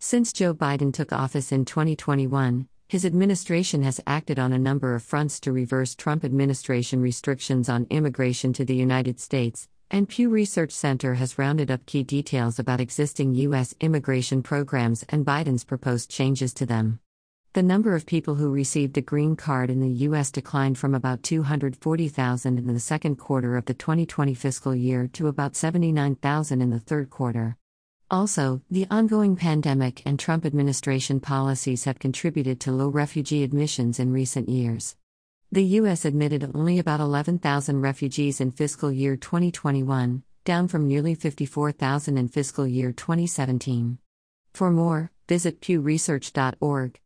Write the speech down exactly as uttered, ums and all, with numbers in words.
Since Joe Biden took office in twenty twenty-one, his administration has acted on a number of fronts to reverse Trump administration restrictions on immigration to the United States, and Pew Research Center has rounded up key details about existing U S immigration programs and Biden's proposed changes to them. The number of people who received a green card in the U S declined from about two hundred forty thousand in the second quarter of the twenty twenty fiscal year to about seventy-nine thousand in the third quarter. Also, the ongoing pandemic and Trump administration policies have contributed to low refugee admissions in recent years. The U S admitted only about eleven thousand refugees in fiscal year twenty twenty-one, down from nearly fifty-four thousand in fiscal year twenty seventeen. For more, visit pew research dot org.